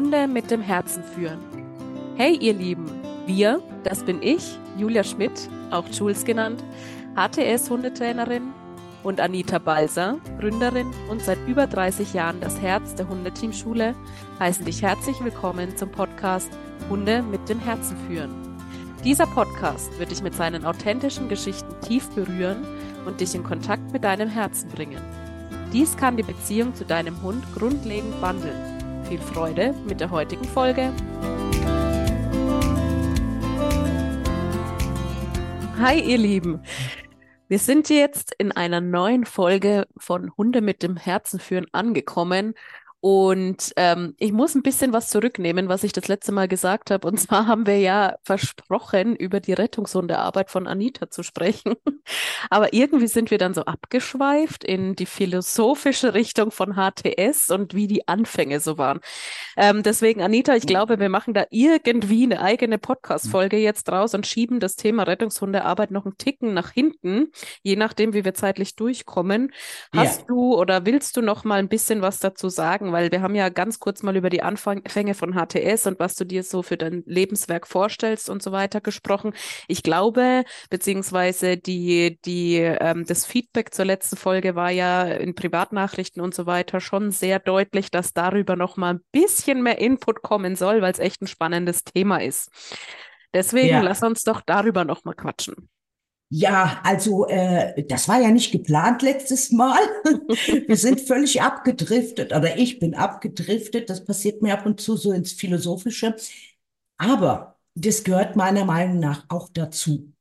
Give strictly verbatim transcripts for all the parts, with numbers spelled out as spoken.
Hunde mit dem Herzen führen. Hey ihr Lieben, wir, das bin ich, Julia Schmidt, auch Jules genannt, H T S-Hundetrainerin, und Anita Balser, Gründerin und seit über dreißig Jahren das Herz der Hundeteamschule, heißen dich herzlich willkommen zum Podcast Hunde mit dem Herzen führen. Dieser Podcast wird dich mit seinen authentischen Geschichten tief berühren und dich in Kontakt mit deinem Herzen bringen. Dies kann die Beziehung zu deinem Hund grundlegend wandeln. Viel Freude mit der heutigen Folge. Hi ihr Lieben, wir sind jetzt in einer neuen Folge von Hunde mit dem Herzen führen angekommen. Und ähm, ich muss ein bisschen was zurücknehmen, was ich das letzte Mal gesagt habe. Und zwar haben wir ja versprochen, über die Rettungshundearbeit von Anita zu sprechen. Aber irgendwie sind wir dann so abgeschweift in die philosophische Richtung von H T S und wie die Anfänge so waren. Ähm, deswegen, Anita, ich glaube, wir machen da irgendwie eine eigene Podcast-Folge jetzt draus und schieben das Thema Rettungshundearbeit noch einen Ticken nach hinten, je nachdem, wie wir zeitlich durchkommen. Ja, Hast du oder willst du noch mal ein bisschen was dazu sagen? Weil wir haben ja ganz kurz mal über die Anfänge von H T S und was du dir so für dein Lebenswerk vorstellst und so weiter gesprochen. Ich glaube, beziehungsweise die, die, ähm, das Feedback zur letzten Folge war ja in Privatnachrichten und so weiter schon sehr deutlich, dass darüber noch mal ein bisschen mehr Input kommen soll, weil es echt ein spannendes Thema ist. Deswegen lass ja. uns doch darüber noch mal quatschen. Ja, also äh, das war ja nicht geplant letztes Mal. Wir sind völlig abgedriftet, oder ich bin abgedriftet. Das passiert mir ab und zu so ins Philosophische. Aber das gehört meiner Meinung nach auch dazu.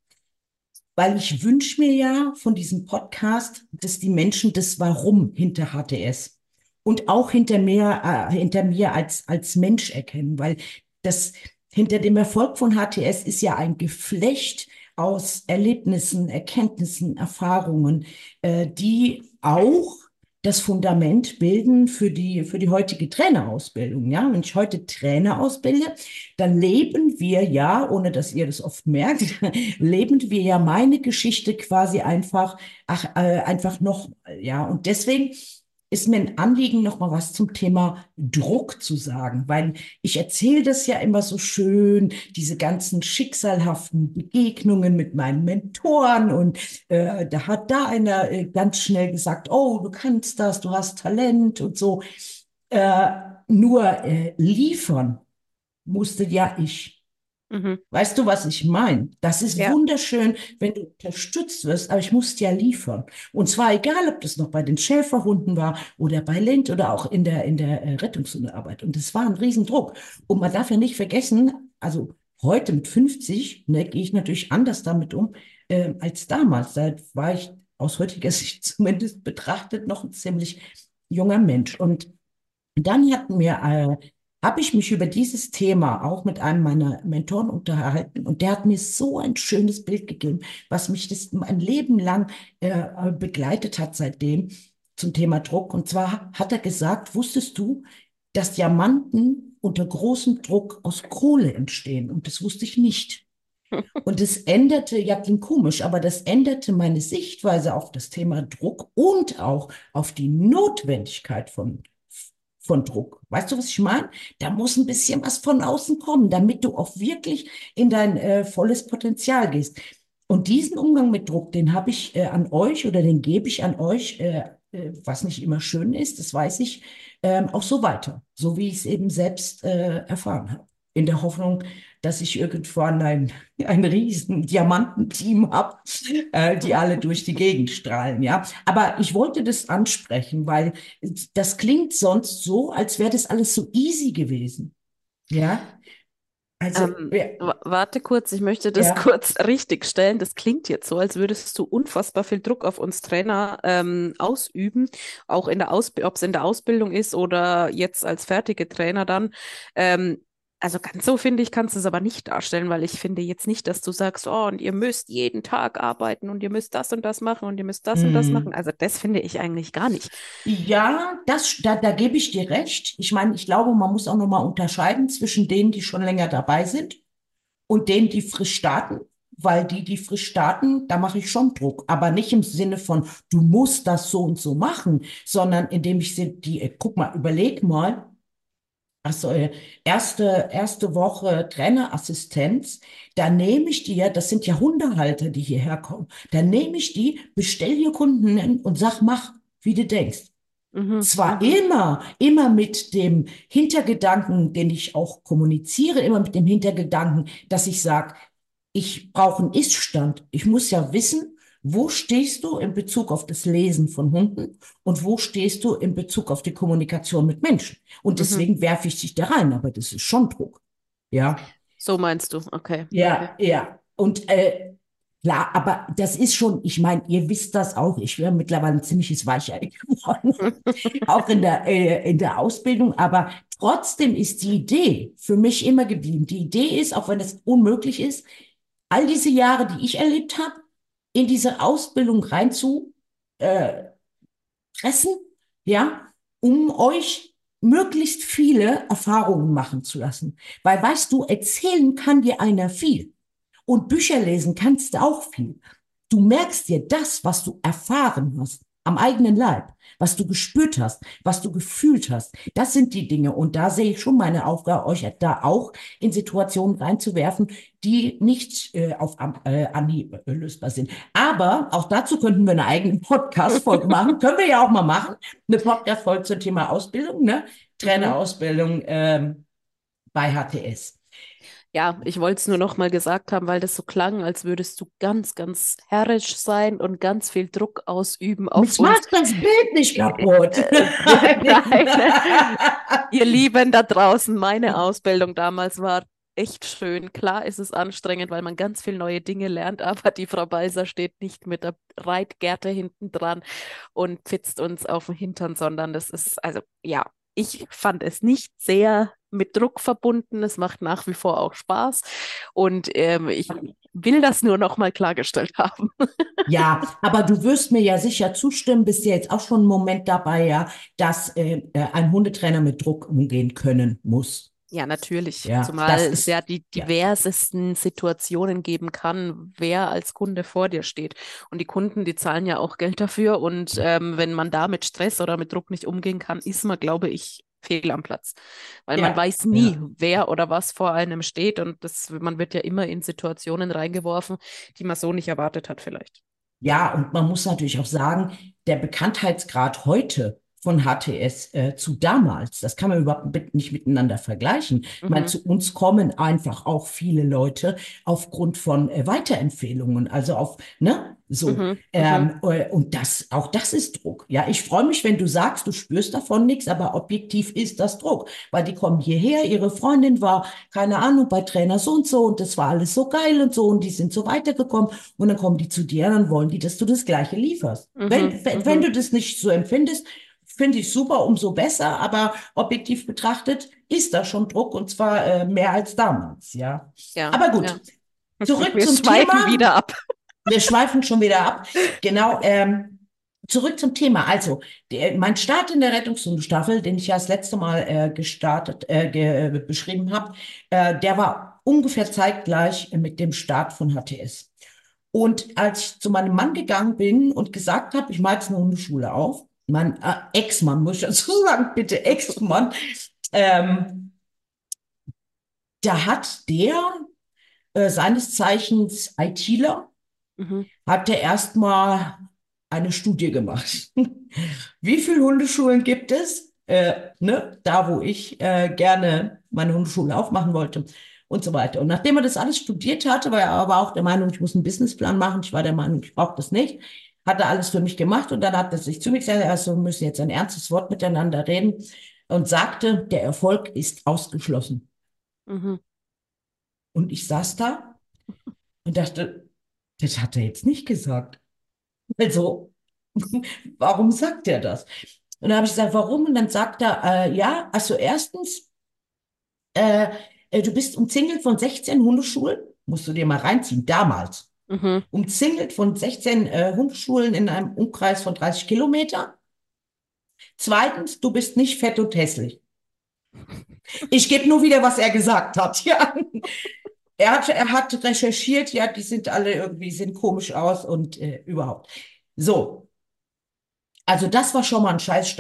Weil ich wünsche mir ja von diesem Podcast, dass die Menschen das Warum hinter H T S und auch hinter mir, äh, hinter mir als, als Mensch erkennen. Weil das hinter dem Erfolg von H T S ist ja ein Geflecht aus Erlebnissen, Erkenntnissen, Erfahrungen, äh, die auch das Fundament bilden für die, für die heutige Trainerausbildung. Ja, wenn ich heute Trainer ausbilde, dann leben wir ja, ohne dass ihr das oft merkt, leben wir ja meine Geschichte quasi einfach, ach, äh, einfach noch, ja, und deswegen ist mir ein Anliegen, noch mal was zum Thema Druck zu sagen, weil ich erzähle das ja immer so schön, diese ganzen schicksalhaften Begegnungen mit meinen Mentoren und äh, da hat da einer äh, ganz schnell gesagt, oh, du kannst das, du hast Talent und so. Äh, nur äh, liefern musste ja ich. Mhm. Weißt du, was ich meine? Das ist Ja. wunderschön, wenn du unterstützt wirst, aber ich musste ja liefern. Und zwar egal, ob das noch bei den Schäferhunden war oder bei Lind oder auch in der, in der äh, Rettungshundearbeit. Und das war ein Riesendruck. Und man darf ja nicht vergessen, also heute mit fünfzig, ne, gehe ich natürlich anders damit um, äh, als damals. Da war ich aus heutiger Sicht zumindest betrachtet noch ein ziemlich junger Mensch. Und dann hatten wir, äh, habe ich mich über dieses Thema auch mit einem meiner Mentoren unterhalten und der hat mir so ein schönes Bild gegeben, was mich das mein Leben lang äh, begleitet hat seitdem zum Thema Druck. Und zwar hat er gesagt, wusstest du, dass Diamanten unter großem Druck aus Kohle entstehen? Und das wusste ich nicht. Und es änderte, ja, klingt komisch, aber das änderte meine Sichtweise auf das Thema Druck und auch auf die Notwendigkeit von, von Druck. Weißt du, was ich meine? Da muss ein bisschen was von außen kommen, damit du auch wirklich in dein äh, volles Potenzial gehst. Und diesen Umgang mit Druck, den habe ich äh, an euch oder den gebe ich an euch, äh, äh, was nicht immer schön ist, das weiß ich, ähm, auch so weiter, so wie ich es eben selbst äh, erfahren habe. In der Hoffnung, dass ich irgendwann ein, ein riesen Diamantenteam habe, äh, die alle durch die Gegend strahlen, ja. Aber ich wollte das ansprechen, weil das klingt sonst so, als wäre das alles so easy gewesen, ja. Also, Ähm, ja, wa- warte kurz, ich möchte das ja. kurz richtigstellen. Das klingt jetzt so, als würdest du unfassbar viel Druck auf uns Trainer ähm, ausüben, auch in der Ausbildung, ob es in der Ausbildung ist oder jetzt als fertige Trainer dann. Ähm, also ganz so finde ich, kannst du es aber nicht darstellen, weil ich finde jetzt nicht, dass du sagst, oh, und ihr müsst jeden Tag arbeiten und ihr müsst das und das machen und ihr müsst das und das machen. Hm. Also das finde ich eigentlich gar nicht. Ja, das, da, da gebe ich dir recht. Ich meine, ich glaube, man muss auch nochmal unterscheiden zwischen denen, die schon länger dabei sind und denen, die frisch starten. Weil die, die frisch starten, da mache ich schon Druck. Aber nicht im Sinne von, du musst das so und so machen, sondern indem ich sie, die, äh, guck mal, überleg mal, Also äh, erste, erste Woche Trainerassistenz, da nehme ich dir, das sind ja Hundehalter, die hierher kommen, da nehme ich die, bestell hier Kunden hin und sag, mach, wie du denkst. Mhm, Zwar mhm, immer, immer mit dem Hintergedanken, den ich auch kommuniziere, immer mit dem Hintergedanken, dass ich sage, ich brauche einen Ist-Stand. Ich muss ja wissen, wo stehst du in Bezug auf das Lesen von Hunden und wo stehst du in Bezug auf die Kommunikation mit Menschen. Und mhm. deswegen werfe ich dich da rein, aber das ist schon Druck. Ja. So meinst du, okay, okay. Ja, ja. Und äh, klar, aber das ist schon, ich meine, ihr wisst das auch, ich wäre mittlerweile ein ziemliches Weichei geworden, auch in der, äh, in der Ausbildung, aber trotzdem ist die Idee für mich immer geblieben. Die Idee ist, auch wenn es unmöglich ist, all diese Jahre, die ich erlebt habe, in diese Ausbildung rein zu äh, pressen, ja, um euch möglichst viele Erfahrungen machen zu lassen. Weil, weißt du, erzählen kann dir einer viel. Und Bücher lesen kannst du auch viel. Du merkst dir das, was du erfahren hast, am eigenen Leib, was du gespürt hast, was du gefühlt hast. Das sind die Dinge. Und da sehe ich schon meine Aufgabe, euch da auch in Situationen reinzuwerfen, die nicht äh, auf äh, Anhieb äh, lösbar sind. Aber auch dazu könnten wir eine eigene Podcast-Folge machen. Können wir ja auch mal machen. Eine Podcast-Folge zum Thema Ausbildung, ne? Mhm. Trainerausbildung ähm, bei H T S. Ja, ich wollte es nur noch mal gesagt haben, weil das so klang, als würdest du ganz, ganz herrisch sein und ganz viel Druck ausüben auf Mich uns. macht das Bild nicht kaputt. Äh, Nein, ihr Lieben da draußen, meine Ausbildung damals war echt schön. Klar ist es anstrengend, weil man ganz viel neue Dinge lernt, aber die Frau Beiser steht nicht mit der Reitgerte hinten dran und pfitzt uns auf den Hintern, sondern das ist, also ja, ich fand es nicht sehr mit Druck verbunden. Es macht nach wie vor auch Spaß und ähm, ich will das nur noch mal klargestellt haben. Ja, aber du wirst mir ja sicher zustimmen, bist ja jetzt auch schon einen Moment dabei, ja, dass äh, äh, ein Hundetrainer mit Druck umgehen können muss. Ja, natürlich. Ja, Zumal das es ja ist, die ja, diversesten Situationen geben kann, wer als Kunde vor dir steht. Und die Kunden, die zahlen ja auch Geld dafür. Und ähm, wenn man da mit Stress oder mit Druck nicht umgehen kann, ist man, glaube ich, fehl am Platz. Weil man ja, weiß nie, ja. wer oder was vor einem steht. Und das, man wird ja immer in Situationen reingeworfen, die man so nicht erwartet hat, vielleicht. Ja, und man muss natürlich auch sagen, der Bekanntheitsgrad heute von H T S äh, zu damals, das kann man überhaupt mit- nicht miteinander vergleichen. Ich meine, Mhm, zu uns kommen einfach auch viele Leute aufgrund von äh, Weiterempfehlungen, also auf, ne, so. mhm, mhm. Ähm, äh, und das, auch das ist Druck. Ja, ich freue mich, wenn du sagst, du spürst davon nichts, aber objektiv ist das Druck, weil die kommen hierher, ihre Freundin war, keine Ahnung, bei Trainer so und so und das war alles so geil und so und die sind so weitergekommen. Und dann kommen die zu dir und dann wollen die, dass du das Gleiche lieferst. Mhm, Wenn, wenn, wenn mhm. du das nicht so empfindest, finde ich super, umso besser. Aber objektiv betrachtet ist da schon Druck und zwar äh, mehr als damals, ja. Ja, Aber gut, ja. zurück Wir zum Thema. schweifen wieder ab. Wir schweifen schon wieder ab. Genau, ähm, zurück zum Thema. Also, der, mein Start in der Rettungshundestaffel, den ich ja das letzte Mal äh, gestartet, äh, ge, äh, beschrieben habe, äh, der war ungefähr zeitgleich mit dem Start von H T S. Und als ich zu meinem Mann gegangen bin und gesagt habe, ich mache jetzt eine Hundeschule auf, mein äh, Ex-Mann, muss ich dazu sagen, bitte Ex-Mann, ähm, da hat der äh, seines Zeichens ITler, Mhm, hat er erstmal eine Studie gemacht. Wie viele Hundeschulen gibt es? Äh, ne, da, wo ich äh, gerne meine Hundeschule aufmachen wollte und so weiter. Und nachdem er das alles studiert hatte, war er aber auch der Meinung, ich muss einen Businessplan machen. Ich war der Meinung, ich brauche das nicht. Hat er alles für mich gemacht und dann hat er sich zu mir gesagt, also wir müssen jetzt ein ernstes Wort miteinander reden und sagte, der Erfolg ist ausgeschlossen. mhm. Und ich saß da und dachte, das hat er jetzt nicht gesagt. Also, warum sagt er das? Und dann habe ich gesagt, warum? Und dann sagt er, äh, ja, also erstens, äh, äh, du bist umzingelt von sechzehn Hundeschulen, musst du dir mal reinziehen, damals. Mhm. Umzingelt von sechzehn äh, Hundeschulen in einem Umkreis von dreißig Kilometer. Zweitens, du bist nicht fett und hässlich. Ich gebe nur wieder, was er gesagt hat. Ja. Er hat, er hat recherchiert, ja, die sind alle irgendwie, sehen komisch aus und äh, überhaupt. So, also das war schon mal ein Scheißstart.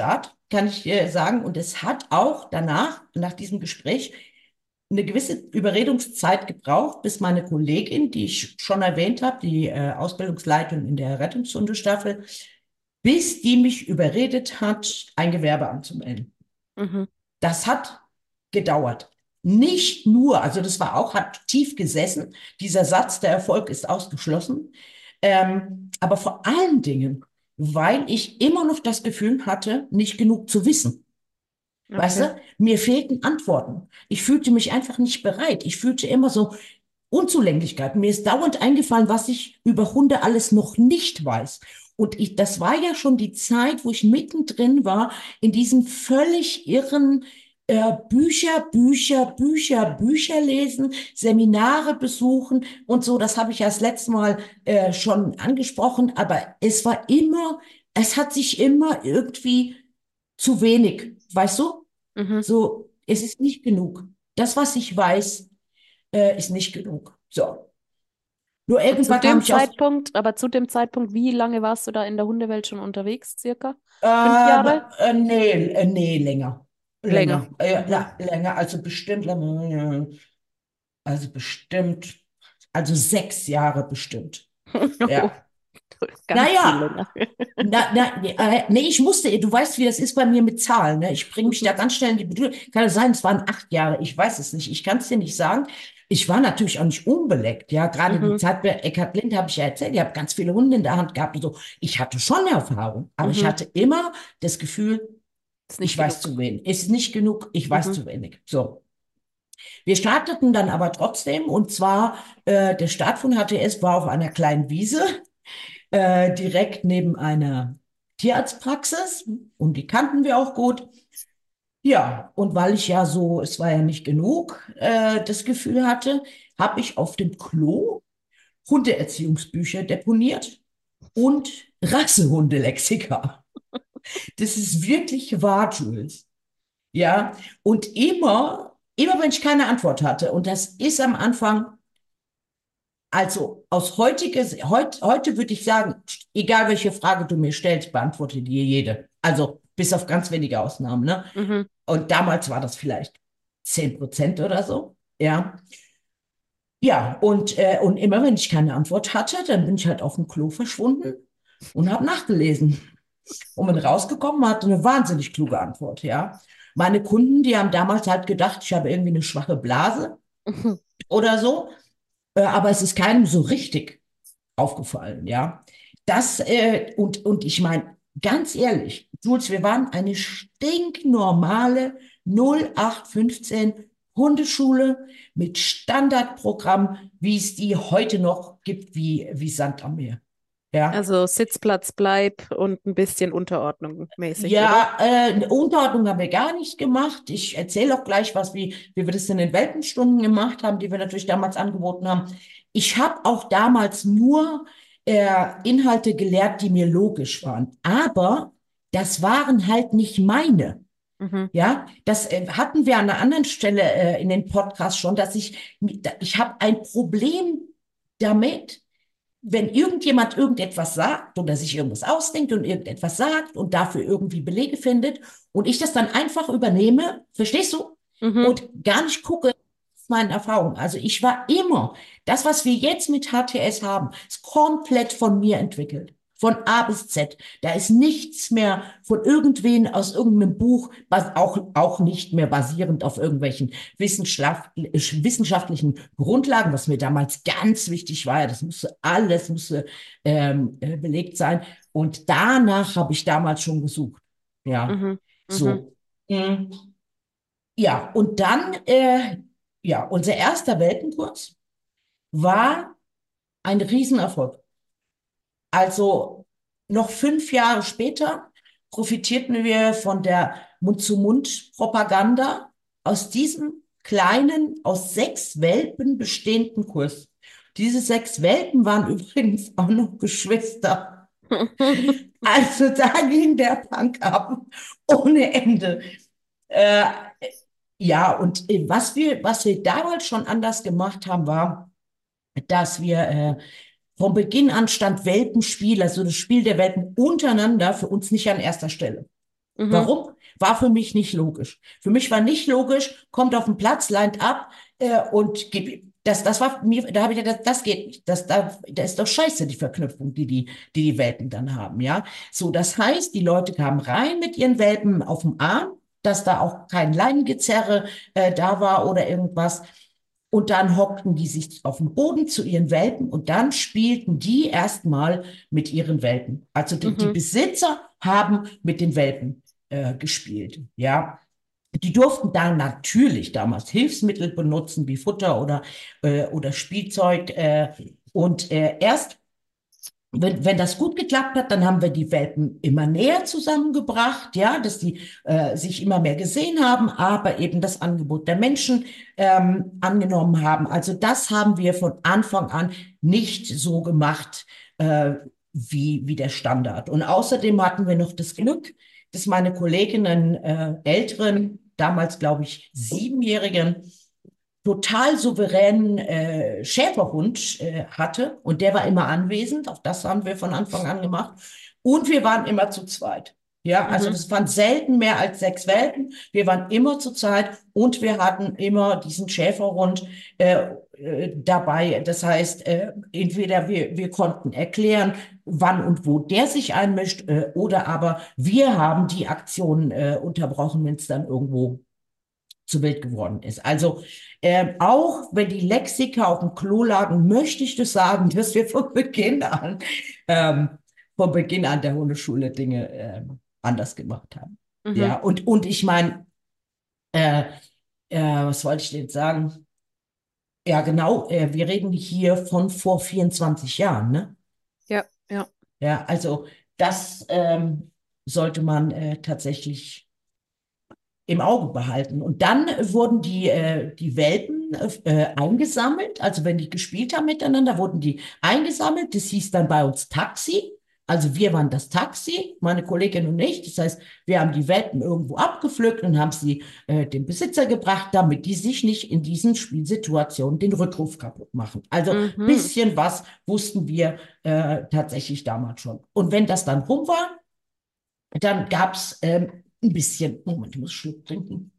kann ich äh, sagen. Und es hat auch danach, nach diesem Gespräch, eine gewisse Überredungszeit gebraucht, bis meine Kollegin, die ich schon erwähnt habe, die äh, Ausbildungsleitung in der Rettungshundestaffel, bis die mich überredet hat, ein Gewerbe anzumelden. Mhm. Das hat gedauert. Nicht nur, also das war auch, hat tief gesessen, dieser Satz, der Erfolg ist ausgeschlossen, ähm, aber vor allen Dingen, weil ich immer noch das Gefühl hatte, nicht genug zu wissen. Weißt Okay. du, mir fehlten Antworten. Ich fühlte mich einfach nicht bereit. Ich fühlte immer so Unzulänglichkeit. Mir ist dauernd eingefallen, was ich über Hunde alles noch nicht weiß. Und ich, das war ja schon die Zeit, wo ich mittendrin war in diesem völlig irren äh, Bücher, Bücher, Bücher, Bücher lesen, Seminare besuchen und so. Das habe ich ja das letzte Mal äh, schon angesprochen. Aber es war immer, es hat sich immer irgendwie zu wenig, weißt du? Mhm. So, es ist nicht genug. Das, was ich weiß, äh, ist nicht genug. So. Nur Und zu irgendwann kam dem ich auf, Zeitpunkt, aber zu dem Zeitpunkt, wie lange warst du da in der Hundewelt schon unterwegs, circa? Fünf äh, Jahre? äh, nee, äh, nee, länger. Länger. Länger. Äh, Mhm. ja, länger, also bestimmt, länger, also bestimmt, also sechs Jahre bestimmt. Oh, Ja. ganz viel Naja, länger. na, na, nee, äh, nee, ich musste, du weißt, wie das ist bei mir mit Zahlen, ne? Ich bringe mich Mhm. da ganz schnell in die Bedrohung. Kann es sein, es waren acht Jahre, ich weiß es nicht, ich kann es dir nicht sagen. Ich war natürlich auch nicht unbeleckt, ja. Gerade die Mhm. Zeit bei Eckhard Lind habe ich ja erzählt, ich habe ganz viele Hunde in der Hand gehabt und so. Ich hatte schon Erfahrung, aber ich Mhm. hatte immer das Gefühl, Ist nicht ich weiß genug. zu wenig. Es ist nicht genug, ich weiß Mhm. zu wenig. So. Wir starteten dann aber trotzdem und zwar, äh, der Start von H T S war auf einer kleinen Wiese äh, direkt neben einer Tierarztpraxis und die kannten wir auch gut. Ja, und weil ich ja so, es war ja nicht genug, äh, das Gefühl hatte, habe ich auf dem Klo Hundeerziehungsbücher deponiert und Rassehundelexika. Das ist wirklich wahr, Jules. Ja, und immer, immer wenn ich keine Antwort hatte, und das ist am Anfang, also aus heutiges, heut, heute würde ich sagen, egal welche Frage du mir stellst, beantworte dir jede. Also bis auf ganz wenige Ausnahmen, ne? Mhm. Und damals war das vielleicht zehn Prozent oder so. Ja. Ja, und, äh, und immer wenn ich keine Antwort hatte, dann bin ich halt auf dem Klo verschwunden und habe nachgelesen. Und bin rausgekommen, hatte eine wahnsinnig kluge Antwort, ja. Meine Kunden, die haben damals halt gedacht, ich habe irgendwie eine schwache Blase Mhm. oder so, äh, aber es ist keinem so richtig aufgefallen, ja. Das, äh, und, und ich meine, ganz ehrlich, Jules, wir waren eine stinknormale null acht fünfzehn Hundeschule mit Standardprogramm, wie es die heute noch gibt, wie, wie Sand am Meer. Ja. Also Sitzplatz, Bleib und ein bisschen Unterordnung mäßig, oder? Ja, äh, eine Unterordnung haben wir gar nicht gemacht. Ich erzähle auch gleich was, wie, wie wir das in den Welpenstunden gemacht haben, die wir natürlich damals angeboten haben. Ich habe auch damals nur äh, Inhalte gelehrt, die mir logisch waren. Aber das waren halt nicht meine. Mhm. Ja, das äh, hatten wir an einer anderen Stelle äh, in den Podcast schon, dass ich, ich habe ein Problem damit, wenn irgendjemand irgendetwas sagt oder sich irgendwas ausdenkt und irgendetwas sagt und dafür irgendwie Belege findet und ich das dann einfach übernehme, verstehst du? Mhm. Und gar nicht gucke, was ist meine Erfahrung. Also ich war immer, das, was wir jetzt mit H T S haben, ist komplett von mir entwickelt. Von A bis Z. Da ist nichts mehr von irgendwen aus irgendeinem Buch, was auch, auch nicht mehr basierend auf irgendwelchen Wissenschaft, wissenschaftlichen Grundlagen, was mir damals ganz wichtig war. Ja, das musste alles musste ähm, äh, belegt sein. Und danach habe ich damals schon gesucht. Ja, Mhm. Mhm. so. Mm, ja, und dann, äh, ja, unser erster Welpenkurs war ein Riesenerfolg. Also noch fünf Jahre später profitierten wir von der Mund-zu-Mund-Propaganda aus diesem kleinen, aus sechs Welpen bestehenden Kurs. Diese sechs Welpen waren übrigens auch noch Geschwister. Also da ging der Punk ab ohne Ende. Äh, ja, und äh, was wir, was wir damals schon anders gemacht haben, war, dass wir äh, von Beginn an stand Welpenspiel, also das Spiel der Welpen untereinander für uns nicht an erster Stelle. Mhm. Warum? War für mich nicht logisch. Für mich war nicht logisch, kommt auf den Platz, leint ab äh, und gib ihm. Das, das war mir, da habe ich gedacht, das, das geht nicht. Das, da, das ist doch scheiße, die Verknüpfung, die die, die die Welpen dann haben, ja. So, das heißt, die Leute kamen rein mit ihren Welpen auf dem Arm, dass da auch kein Leinengezerre äh, da war oder irgendwas. Und dann hockten die sich auf dem Boden zu ihren Welpen und dann spielten die erstmal mit ihren Welpen. Also die, die Mhm. Besitzer haben mit den Welpen äh, gespielt. Ja, die durften dann natürlich damals Hilfsmittel benutzen, wie Futter oder, äh, oder Spielzeug. Äh, und äh, erst, wenn, wenn das gut geklappt hat, dann haben wir die Welpen immer näher zusammengebracht, ja, dass die äh, sich immer mehr gesehen haben, aber eben das Angebot der Menschen ähm, angenommen haben. Also das haben wir von Anfang an nicht so gemacht, äh, wie, wie der Standard. Und außerdem hatten wir noch das Glück, dass meine Kolleginnen, äh, älteren, damals glaube ich siebenjährigen, total souveränen äh, Schäferhund äh, hatte und der war immer anwesend. Auch das haben wir von Anfang an gemacht. Und wir waren immer zu zweit. Ja, also Mhm. das waren selten mehr als sechs Welpen. Wir waren immer zu zweit und wir hatten immer diesen Schäferhund äh, äh, dabei. Das heißt, äh, entweder wir, wir konnten erklären, wann und wo der sich einmischt, äh, oder aber wir haben die Aktion äh, unterbrochen, wenn es dann irgendwo zu wild geworden ist. Also ähm, auch wenn die Lexika auf dem Klo lagen, möchte ich das sagen, dass wir von Beginn an, ähm, von Beginn an der Hundeschule Dinge ähm, anders gemacht haben. Mhm. Ja, und, und ich meine, äh, äh, was wollte ich denn sagen? Ja, genau, äh, wir reden hier von vor vierundzwanzig Jahren, ne? Ja, ja. Ja, also das ähm, sollte man äh, tatsächlich im Auge behalten. Und dann wurden die, äh, die Welpen äh, eingesammelt. Also wenn die gespielt haben miteinander, wurden die eingesammelt. Das hieß dann bei uns Taxi. Also wir waren das Taxi, meine Kollegin und ich. Das heißt, wir haben die Welpen irgendwo abgepflückt und haben sie äh, dem Besitzer gebracht, damit die sich nicht in diesen Spielsituationen den Rückruf kaputt machen. Also Mhm. bisschen was wussten wir äh, tatsächlich damals schon. Und wenn das dann rum war, dann gab es ähm, ein bisschen, Moment, ich muss einen Schluck trinken.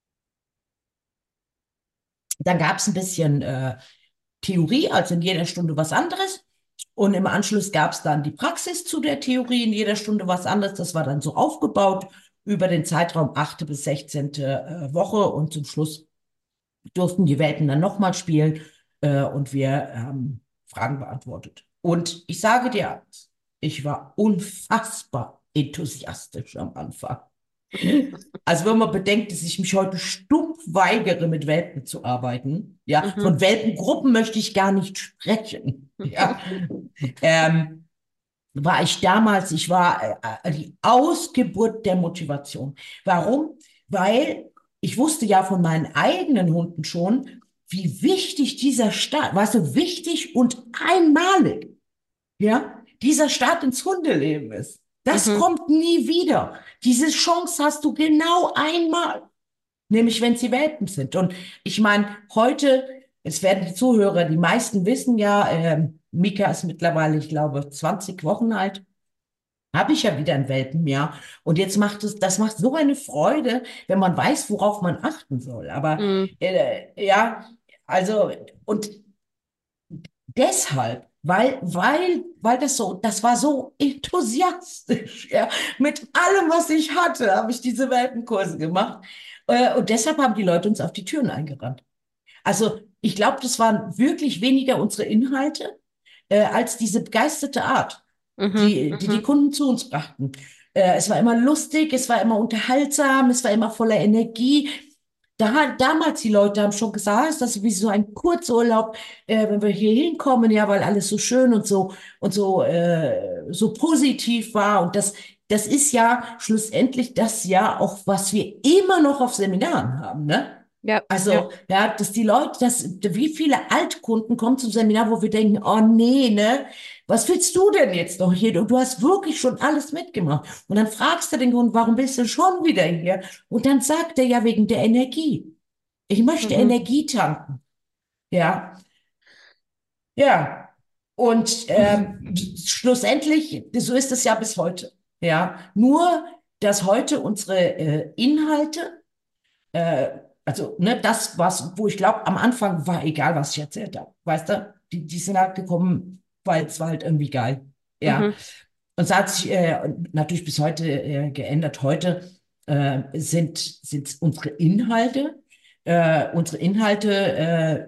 Dann gab es ein bisschen äh, Theorie, also in jeder Stunde was anderes. Und im Anschluss gab es dann die Praxis zu der Theorie, in jeder Stunde was anderes. Das war dann so aufgebaut über den Zeitraum achte bis sechzehnte Äh, Woche. Und zum Schluss durften die Welpen dann nochmal spielen äh, und wir haben Fragen beantwortet. Und ich sage dir eins, ich war unfassbar enthusiastisch am Anfang. Also wenn man bedenkt, dass ich mich heute stumpf weigere, mit Welpen zu arbeiten, ja, Mhm. von Welpengruppen möchte ich gar nicht sprechen, ja, ähm, war ich damals, ich war äh, äh, die Ausgeburt der Motivation. Warum? Weil ich wusste ja von meinen eigenen Hunden schon, wie wichtig dieser Start, weißt du, wichtig und einmalig, ja, dieser Start ins Hundeleben ist. Das Mhm. kommt nie wieder. Diese Chance hast du genau einmal, nämlich wenn sie Welpen sind. Und ich meine, heute, es werden die Zuhörer, die meisten wissen ja, ähm, Mika ist mittlerweile, ich glaube, zwanzig Wochen alt. Habe ich ja wieder einen Welpen, ja. Und jetzt macht es, das macht so eine Freude, wenn man weiß, worauf man achten soll. Aber Mhm. äh, ja, also, und deshalb, weil, weil, weil das so, das war so enthusiastisch, ja. Mit allem, was ich hatte, habe ich diese Welpenkurse gemacht. Äh, und deshalb haben die Leute uns auf die Türen eingerannt. Also, ich glaube, das waren wirklich weniger unsere Inhalte, äh, als diese begeisterte Art, Mhm. die, die die Mhm. Kunden zu uns brachten. Äh, es war immer lustig, es war immer unterhaltsam, es war immer voller Energie. Da, damals die Leute haben schon gesagt, ah, ist das wie so ein Kurzurlaub, äh, wenn wir hier hinkommen, ja, weil alles so schön und so und so äh, so positiv war. Und das, das ist ja schlussendlich das ja auch, was wir immer noch auf Seminaren haben, ne? Ja, ja. Also, ja, dass die Leute, dass, wie viele Altkunden kommen zum Seminar, wo wir denken, oh nee, ne, was willst du denn jetzt noch hier? Du, du hast wirklich schon alles mitgemacht. Und dann fragst du den Kunden, warum bist du schon wieder hier? Und dann sagt er ja wegen der Energie. Ich möchte Mhm. Energie tanken. Ja, ja. Und ähm, schlussendlich, so ist es ja bis heute. Ja, nur dass heute unsere äh, Inhalte, äh, also ne, das, was, wo ich glaube, am Anfang war egal, was ich erzählt habe. Weißt du, die, die sind halt gekommen, weil es war halt irgendwie geil. Ja. Mhm. Und es hat sich äh, natürlich bis heute äh, geändert. Heute äh, sind, sind unsere Inhalte, äh, unsere Inhalte, äh,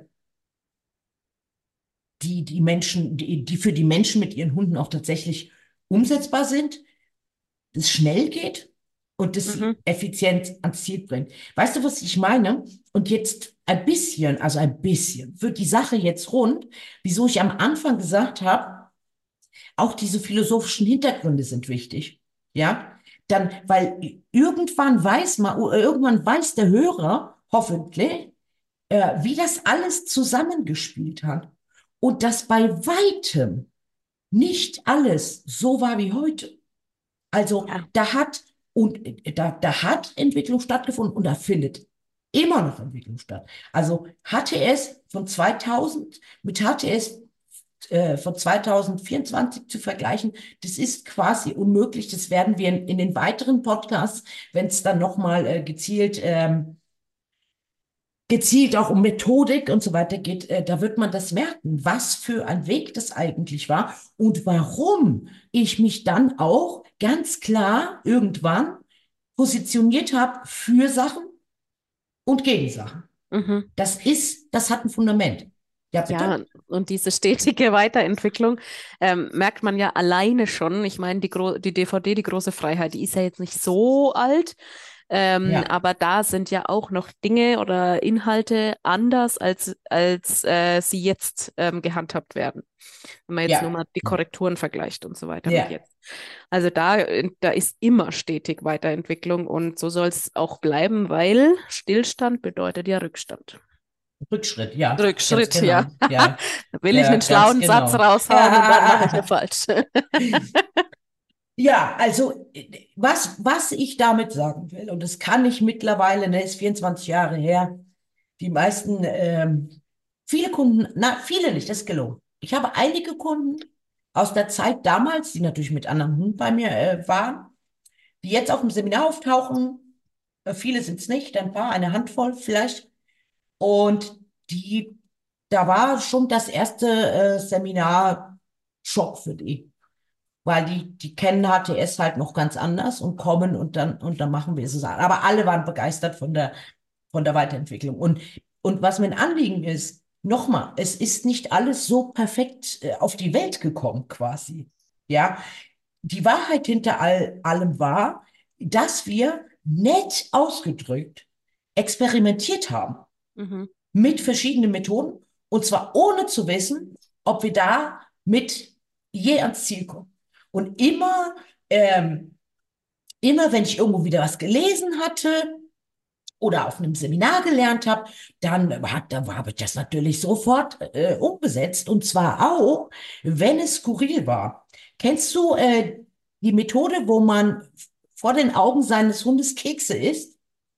die die Menschen, die, die für die Menschen mit ihren Hunden auch tatsächlich umsetzbar sind, das schnell geht und das Mhm. sie effizient ans Ziel bringt. Weißt du, was ich meine? Und jetzt ein bisschen, also ein bisschen, wird die Sache jetzt rund, wieso ich am Anfang gesagt habe, auch diese philosophischen Hintergründe sind wichtig. Ja, dann, weil irgendwann weiß man, oder irgendwann weiß der Hörer hoffentlich, äh, wie das alles zusammengespielt hat. Und dass bei weitem nicht alles so war wie heute. Also Ja. da hat und äh, da, da hat Entwicklung stattgefunden und da findet immer noch Entwicklung statt. Also H T S von zweitausend mit H T S äh, von zweitausendvierundzwanzig zu vergleichen, das ist quasi unmöglich. Das werden wir in, in den weiteren Podcasts, wenn es dann nochmal äh, gezielt ähm, gezielt auch um Methodik und so weiter geht, äh, da wird man das merken, was für ein Weg das eigentlich war und warum ich mich dann auch ganz klar irgendwann positioniert habe für Sachen und gegen Sachen. Mhm. Das ist, das hat ein Fundament. Ja, bitte? Ja, und diese stetige Weiterentwicklung ähm, merkt man ja alleine schon. Ich meine, die, Gro die D V D, die große Freiheit, die ist ja jetzt nicht so alt, ähm, Ja, aber da sind ja auch noch Dinge oder Inhalte anders, als, als äh, sie jetzt ähm, gehandhabt werden. Wenn man jetzt nur ja, mal die Korrekturen vergleicht und so weiter mit ja. jetzt. Also da, äh, da ist immer stetig Weiterentwicklung und so soll es auch bleiben, weil Stillstand bedeutet ja Rückstand. Rückschritt, ja, ganz Rückschritt, ja. genau. Ja, Da will ich ja, einen ganz schlauen Satz genau. raushauen und dann mache ich ja falsch. Ja, also äh, was, was ich damit sagen will, und das kann ich mittlerweile, ne, ist vierundzwanzig Jahre her, die meisten, ähm, viele Kunden, na, viele nicht, das ist gelungen. Ich habe einige Kunden aus der Zeit damals, die natürlich mit anderen Hunden bei mir äh, waren, die jetzt auf dem Seminar auftauchen. Äh, viele sind es nicht, ein paar, eine Handvoll vielleicht. Und die, da war schon das erste äh, Seminar Schock für die, weil die, die kennen H T S halt noch ganz anders und kommen und dann, und dann machen wir es. Aber alle waren begeistert von der, von der Weiterentwicklung. Und, und was mein Anliegen ist, nochmal, es ist nicht alles so perfekt äh, auf die Welt gekommen, quasi. Ja, die Wahrheit hinter all, allem war, dass wir nett ausgedrückt experimentiert haben Mhm. mit verschiedenen Methoden und zwar ohne zu wissen, ob wir da mit je ans Ziel kommen. Und immer, ähm, immer wenn ich irgendwo wieder was gelesen hatte oder auf einem Seminar gelernt habe, dann hat, da habe ich das natürlich sofort äh, umgesetzt und zwar auch, wenn es skurril war. Kennst du äh, die Methode, wo man vor den Augen seines Hundes Kekse isst?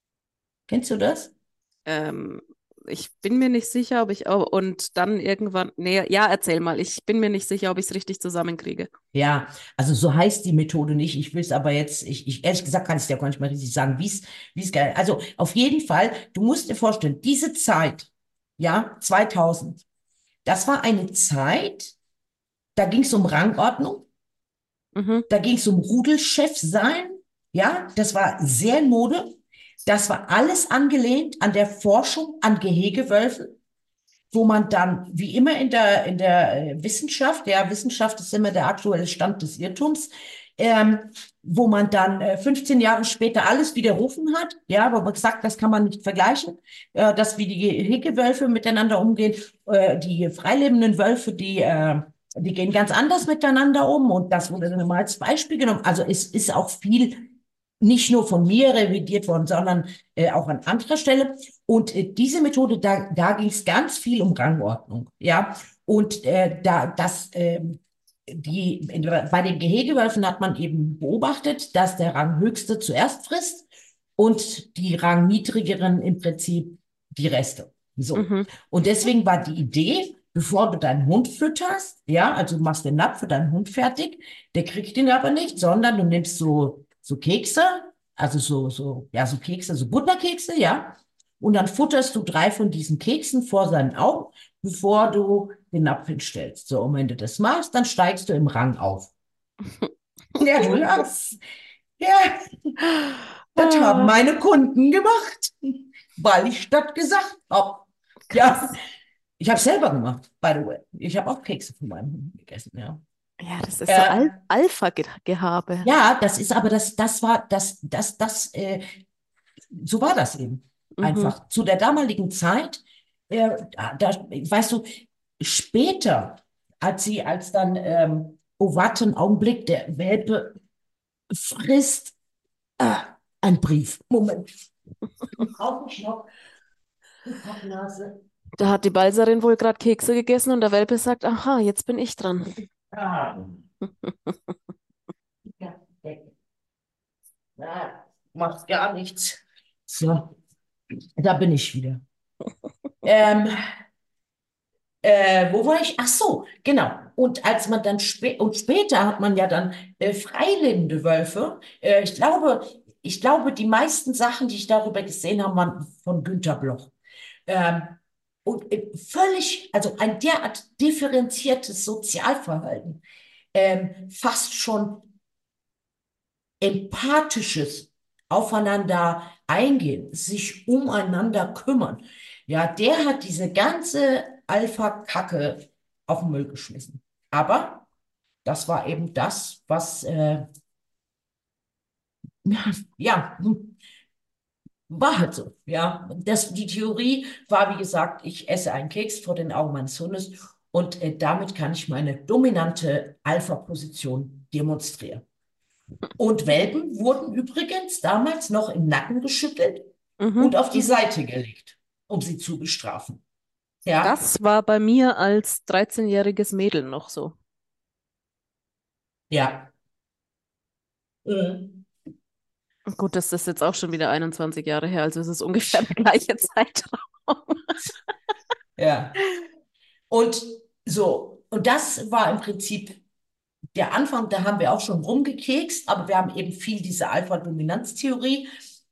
Kennst du das? Ähm, ich bin mir nicht sicher, ob ich auch, und dann irgendwann, nee, ja, erzähl mal, ich bin mir nicht sicher, ob ich es richtig zusammenkriege. Ja, also so heißt die Methode nicht. Ich will es aber jetzt, ich, ich ehrlich gesagt kann ich dir auch gar nicht mal richtig sagen, wie es, wie es geil. Also auf jeden Fall, du musst dir vorstellen, diese Zeit, ja, zweitausend, das war eine Zeit, da ging es um Rangordnung, Mhm. da ging es um Rudelchef sein, ja, das war sehr in Mode. Das war alles angelehnt an der Forschung an Gehegewölfen, wo man dann, wie immer in der, in der äh, Wissenschaft, ja, Wissenschaft ist immer der aktuelle Stand des Irrtums, ähm, wo man dann äh, fünfzehn Jahre später alles widerrufen hat, ja, wo man gesagt, das kann man nicht vergleichen, äh, dass wie die Hegewölfe miteinander umgehen, äh, die freilebenden Wölfe, die, äh, die gehen ganz anders miteinander um und das wurde dann immer als Beispiel genommen. Also es ist auch viel nicht nur von mir revidiert worden, sondern äh, auch an anderer Stelle. Und äh, diese Methode, da, da ging es ganz viel um Rangordnung, ja. Und äh, da das äh, die in, bei den Gehegewölfen hat man eben beobachtet, dass der Ranghöchste zuerst frisst und die Rangniedrigeren im Prinzip die Reste. So. Mhm. Und deswegen war die Idee, bevor du deinen Hund fütterst, ja, also du machst den Napf für deinen Hund fertig, der kriegt ihn aber nicht, sondern du nimmst so so Kekse, also so, so, ja, so Kekse, so Butterkekse, ja. Und dann futterst du drei von diesen Keksen vor seinen Augen, bevor du den Napf hinstellst. So, und wenn du das machst, dann steigst du im Rang auf. Ja, du lachst. Ja, das haben Ah, meine Kunden gemacht, weil ich das gesagt habe. Ja, krass. ich habe es selber gemacht, by the way. Ich habe auch Kekse von meinem Hund gegessen, ja. Ja, das ist so Al Äh, Alpha-Gehabe. ja, das ist aber das, das war, das, das, das, äh, so war das eben. Mhm. Einfach. Zu der damaligen Zeit, äh, da, da, weißt du, später, als sie, als dann, ähm, oh, warte einen Augenblick, der Welpe frisst ah, ein Brief. Moment. Auf den Knopf, die Pappnase. Da hat die Balserin wohl gerade Kekse gegessen und der Welpe sagt, aha, jetzt bin ich dran. Ah, ja, na, macht gar nichts. So, da bin ich wieder. Ähm, äh, wo war ich? Ach so, genau. Und als man dann spä und später hat man ja dann äh, freilebende Wölfe. Äh, ich glaube, ich glaube, die meisten Sachen, die ich darüber gesehen habe, waren von Günter Bloch. Ähm, und äh, völlig, also ein derart differenziertes Sozialverhalten, ähm, fast schon empathisches Aufeinander eingehen, sich umeinander kümmern. Ja, der hat diese ganze Alpha-Kacke auf den Müll geschmissen. Aber das war eben das, was, äh, ja, war halt so. Ja, das, die Theorie war, wie gesagt, ich esse einen Keks vor den Augen meines Hundes und äh, damit kann ich meine dominante Alpha-Position demonstrieren. Und Welpen wurden übrigens damals noch im Nacken geschüttelt und Mhm. auf die Seite gelegt, um sie zu bestrafen. Ja, Das war bei mir als dreizehnjähriges Mädel noch so. ja. Mhm. Gut, das ist jetzt auch schon wieder einundzwanzig Jahre her, also es ist ungefähr der gleiche Zeitraum. Ja. Und so, und das war im Prinzip der Anfang, da haben wir auch schon rumgekekst, aber wir haben eben viel diese Alpha-Dominanz-Theorie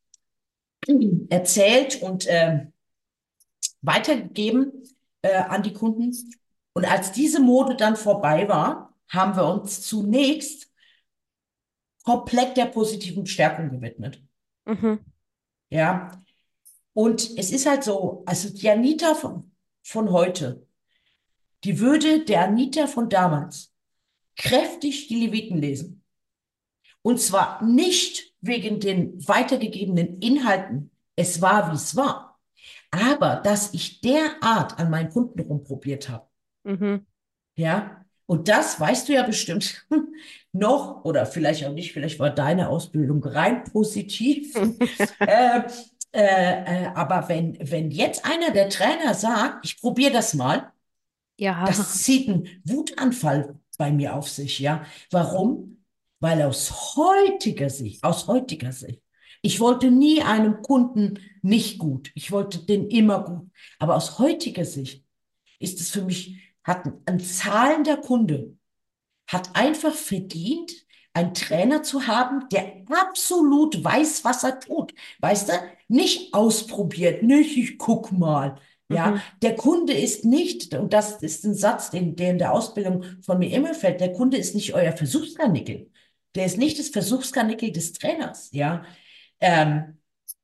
erzählt und ähm, weitergegeben äh, an die Kunden. Und als diese Mode dann vorbei war, haben wir uns zunächst komplett der positiven Stärkung gewidmet. Mhm. Ja, und es ist halt so, also die Anita von, von heute, die würde der Anita von damals kräftig die Leviten lesen. Und zwar nicht wegen den weitergegebenen Inhalten, es war, wie es war, aber dass ich derart an meinen Kunden rumprobiert habe. Mhm. Ja, und das weißt du ja bestimmt noch, oder vielleicht auch nicht, vielleicht war deine Ausbildung rein positiv. Äh, äh, äh, aber wenn, wenn jetzt einer der Trainer sagt, ich probiere das mal, Ja. das zieht einen Wutanfall bei mir auf sich, ja. Warum? Weil aus heutiger Sicht, aus heutiger Sicht, ich wollte nie einem Kunden nicht gut. Ich wollte den immer gut. Aber aus heutiger Sicht ist es für mich, hat ein, ein zahlender Kunde hat einfach verdient, einen Trainer zu haben, der absolut weiß, was er tut. Weißt du? Nicht ausprobiert, nicht, ich guck mal. Ja, Mhm. der Kunde ist nicht, und das ist ein Satz, den, der in der Ausbildung von mir immer fällt, der Kunde ist nicht euer Versuchskanickel. Der ist nicht das Versuchskanickel des Trainers, ja. Ähm,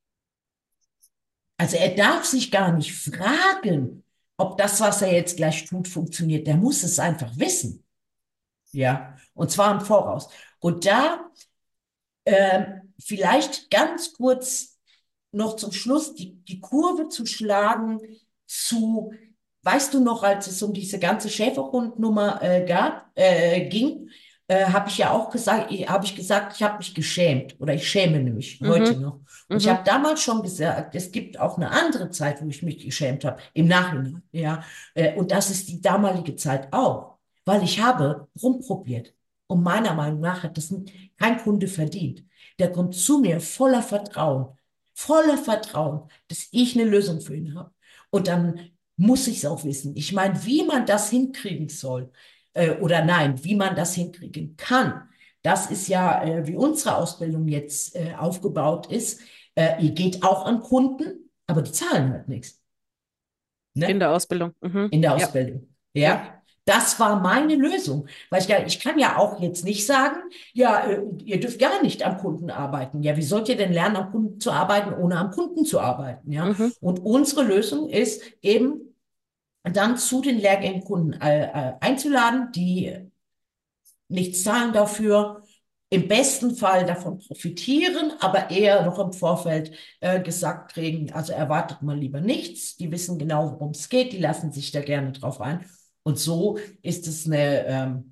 also er darf sich gar nicht fragen, ob das, was er jetzt gleich tut, funktioniert. Der muss es einfach wissen. Ja, und zwar im Voraus. Und da ähm, vielleicht ganz kurz noch zum Schluss die, die Kurve zu schlagen zu, weißt du noch, als es um diese ganze Schäferhundnummer äh, gab, äh, ging, äh, habe ich ja auch gesagt, habe ich gesagt, ich habe mich geschämt oder ich schäme mich heute Mhm. noch. Und ich Mhm. habe damals schon gesagt, es gibt auch eine andere Zeit, wo ich mich geschämt habe, im Nachhinein, ja. Äh, und das ist die damalige Zeit auch, weil ich habe rumprobiert. Und meiner Meinung nach hat das kein Kunde verdient. Der kommt zu mir voller Vertrauen, voller Vertrauen, dass ich eine Lösung für ihn habe. Und dann muss ich es auch wissen. Ich meine, wie man das hinkriegen soll, äh, oder nein, wie man das hinkriegen kann, Das ist ja, äh, wie unsere Ausbildung jetzt äh, aufgebaut ist. Äh, ihr geht auch an Kunden, aber die zahlen halt nichts, In ne? der Ausbildung. Mhm. In der Ja, Ausbildung. ja. Ja, das war meine Lösung. Weil ich, ja- ich kann ja auch jetzt nicht sagen, ja, äh, ihr dürft gar nicht am Kunden arbeiten. Ja, wie sollt ihr denn lernen, am Kunden zu arbeiten, ohne am Kunden zu arbeiten? Ja, Mhm. und unsere Lösung ist eben dann zu den Lehrgängen Kunden äh, äh, einzuladen, die nichts zahlen dafür, im besten Fall davon profitieren, aber eher noch im Vorfeld äh, gesagt kriegen, also erwartet mal lieber nichts, die wissen genau, worum es geht, die lassen sich da gerne drauf ein. Und so ist es eine, ähm,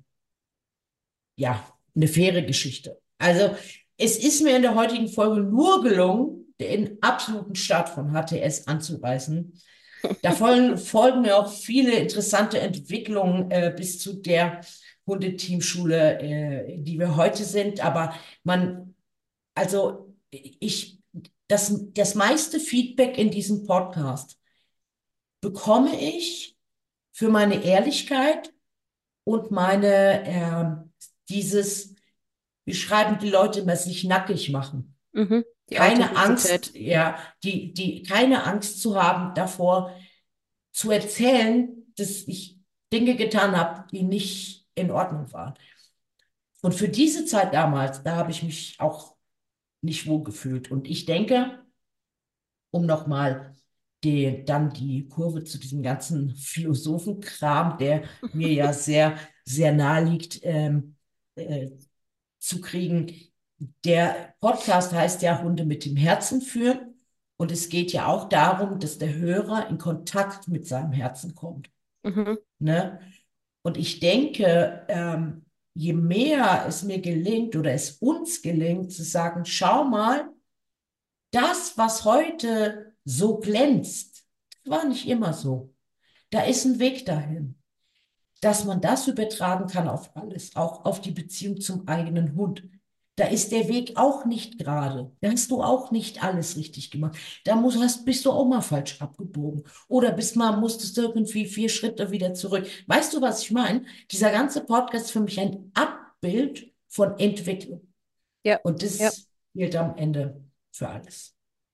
ja, eine faire Geschichte. Also es ist mir in der heutigen Folge nur gelungen, den absoluten Start von H T S anzureißen. Da folgen, folgen ja auch viele interessante Entwicklungen äh, bis zu der Hundeteamschule, äh, die wir heute sind. Aber man, also ich, das, das meiste Feedback in diesem Podcast bekomme ich für meine Ehrlichkeit und meine, äh, dieses, wie schreiben die Leute immer, sich nackig machen. Mhm. Die Keine Angst, Authentizität. ja, die, die, keine Angst zu haben davor, zu erzählen, dass ich Dinge getan habe, die nicht in Ordnung waren. Und für diese Zeit damals, da habe ich mich auch nicht wohl gefühlt. Und ich denke, um nochmal die, dann die Kurve zu diesem ganzen Philosophenkram, der mir ja sehr, sehr nahe liegt, ähm, äh, zu kriegen. Der Podcast heißt ja Hunde mit dem Herzen führen. Und es geht ja auch darum, dass der Hörer in Kontakt mit seinem Herzen kommt. Mhm. Ne? Und ich denke, ähm, je mehr es mir gelingt oder es uns gelingt, zu sagen, schau mal, das, was heute so glänzt, war nicht immer so. Da ist ein Weg dahin, dass man das übertragen kann auf alles, auch auf die Beziehung zum eigenen Hund. Da ist der Weg auch nicht gerade. Da hast du auch nicht alles richtig gemacht. Da musst, hast, bist du auch mal falsch abgebogen. Oder bist mal, musstest du irgendwie vier Schritte wieder zurück. Weißt du, was ich meine? Dieser ganze Podcast ist für mich ein Abbild von Entwicklung. Ja, Und ja. das gilt am Ende für alles.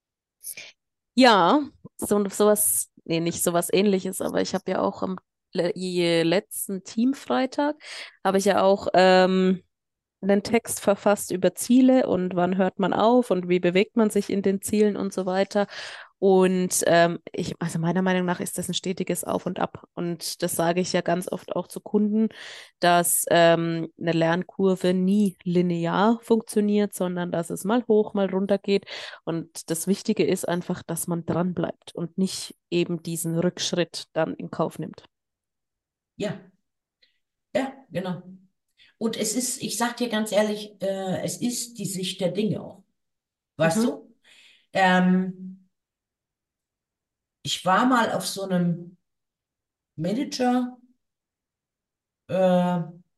Ja, so sowas, nee, nicht sowas Ähnliches, aber ich habe ja auch am le je- letzten Teamfreitag habe ich ja auch ähm, einen Text verfasst über Ziele und wann hört man auf und wie bewegt man sich in den Zielen und so weiter. Und ähm, ich, also meiner Meinung nach ist das ein stetiges Auf und Ab. Und das sage ich ja ganz oft auch zu Kunden, dass ähm, eine Lernkurve nie linear funktioniert, sondern dass es mal hoch, mal runter geht. Und das Wichtige ist einfach, dass man dran bleibt und nicht eben diesen Rückschritt dann in Kauf nimmt. Ja, ja, genau. Und es ist, ich sag dir ganz ehrlich, äh, es ist die Sicht der Dinge auch. Weißt Mhm, du? Ähm, ich war mal auf so einem Manager, äh,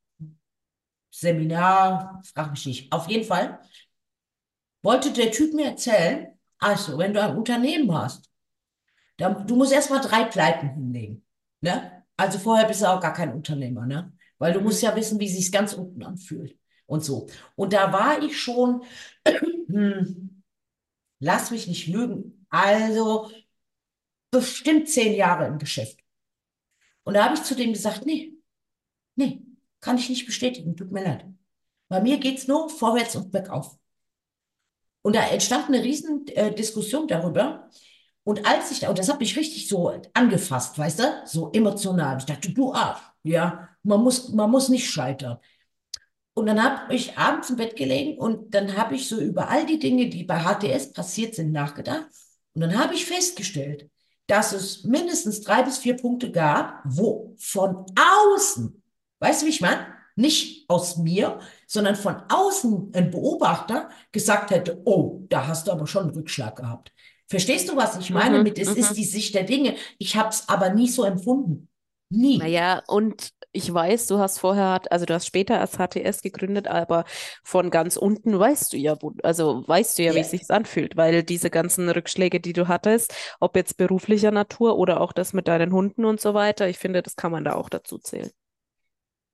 Seminar, frag mich nicht. Auf jeden Fall wollte der Typ mir erzählen, also, wenn du ein Unternehmen hast, dann, du musst erstmal drei Pleiten hinlegen. Ne? Also vorher bist du auch gar kein Unternehmer, ne? Weil du mhm, musst ja wissen, wie sich's ganz unten anfühlt und so. Und da war ich schon, hm, lass mich nicht lügen, also bestimmt zehn Jahre im Geschäft. Und da habe ich zu dem gesagt, nee, nee, kann ich nicht bestätigen, tut mir leid. Bei mir geht's nur vorwärts und bergauf. Und da entstand eine riesen äh, Diskussion darüber. Und als ich da, und das hat mich richtig so angefasst, weißt du, so emotional. Ich dachte, du Arsch, ja, man muss, man muss nicht scheitern. Und dann habe ich abends im Bett gelegen und dann habe ich so über all die Dinge, die bei H T S passiert sind, nachgedacht. Und dann habe ich festgestellt, dass es mindestens drei bis vier Punkte gab, wo von außen, weißt du, wie ich meine? Nicht aus mir, sondern von außen ein Beobachter gesagt hätte, oh, da hast du aber schon einen Rückschlag gehabt. Verstehst du, was ich meine mhm, mit, es ist mhm. die Sicht der Dinge. Ich habe es aber nie so empfunden. Nie. Naja, und ich weiß, du hast vorher, also du hast später als H T S gegründet, aber von ganz unten weißt du ja, wo, also weißt du ja, wie es Ja. sich anfühlt, weil diese ganzen Rückschläge, die du hattest, ob jetzt beruflicher Natur oder auch das mit deinen Hunden und so weiter, ich finde, das kann man da auch dazu zählen.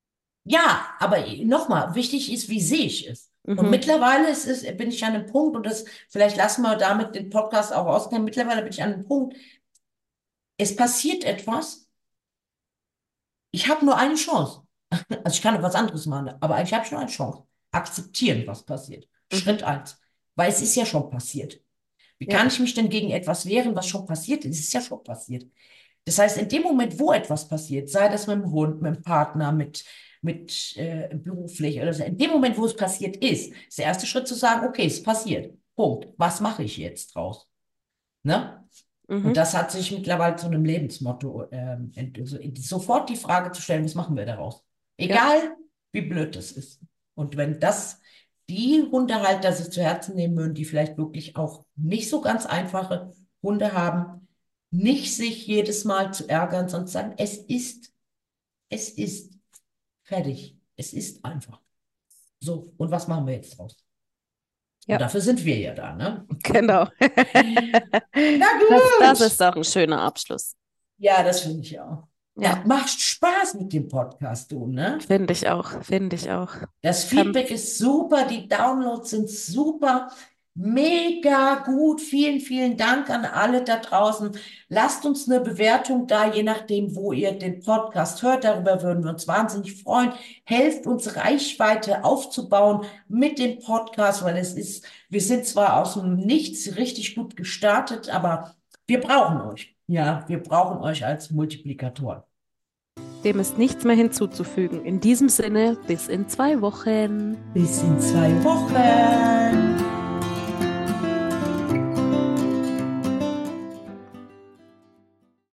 Ja, aber nochmal, wichtig ist, wie sehe ich es? Und Mhm. mittlerweile ist es, bin ich an einem Punkt, und das, vielleicht lassen wir damit den Podcast auch ausgehen, mittlerweile bin ich an einem Punkt, es passiert etwas, ich habe nur eine Chance. Also ich kann noch was anderes machen, aber eigentlich habe ich nur eine Chance. Akzeptieren, was passiert. Mhm. Schritt eins. Weil es ist ja schon passiert. Wie Ja. kann ich mich denn gegen etwas wehren, was schon passiert ist? Es ist ja schon passiert. Das heißt, in dem Moment, wo etwas passiert, sei das mit dem Hund, mit dem Partner, mit, mit äh, beruflich oder so, in dem Moment, wo es passiert ist, ist der erste Schritt zu sagen, okay, es ist passiert. Punkt. Was mache ich jetzt draus? Ne? Und Mhm. das hat sich mittlerweile zu einem Lebensmotto, ähm, ent- also sofort die Frage zu stellen, was machen wir daraus? Ja. Egal, wie blöd das ist. Und wenn das die Hundehalter sich zu Herzen nehmen würden, die vielleicht wirklich auch nicht so ganz einfache Hunde haben, nicht sich jedes Mal zu ärgern, sondern zu sagen, es ist, es ist fertig. Es ist einfach. So, und was machen wir jetzt draus? Und Ja. dafür sind wir ja da, ne? Genau. Na Das, das gut. ist doch ein schöner Abschluss. Ja, das finde ich auch. Ja, Das macht Spaß mit dem Podcast, du, ne? finde ich auch, finde ich auch. Das Kann, Feedback ist super, die Downloads sind super, mega gut. Vielen, vielen Dank an alle da draußen. Lasst uns eine Bewertung da, je nachdem, wo ihr den Podcast hört. Darüber würden wir uns wahnsinnig freuen. Helft uns, Reichweite aufzubauen mit dem Podcast, weil es ist, wir sind zwar aus dem Nichts richtig gut gestartet, aber wir brauchen euch. Ja, wir brauchen euch als Multiplikatoren. dem ist nichts mehr hinzuzufügen. In diesem Sinne, bis in zwei Wochen. Bis in zwei Wochen.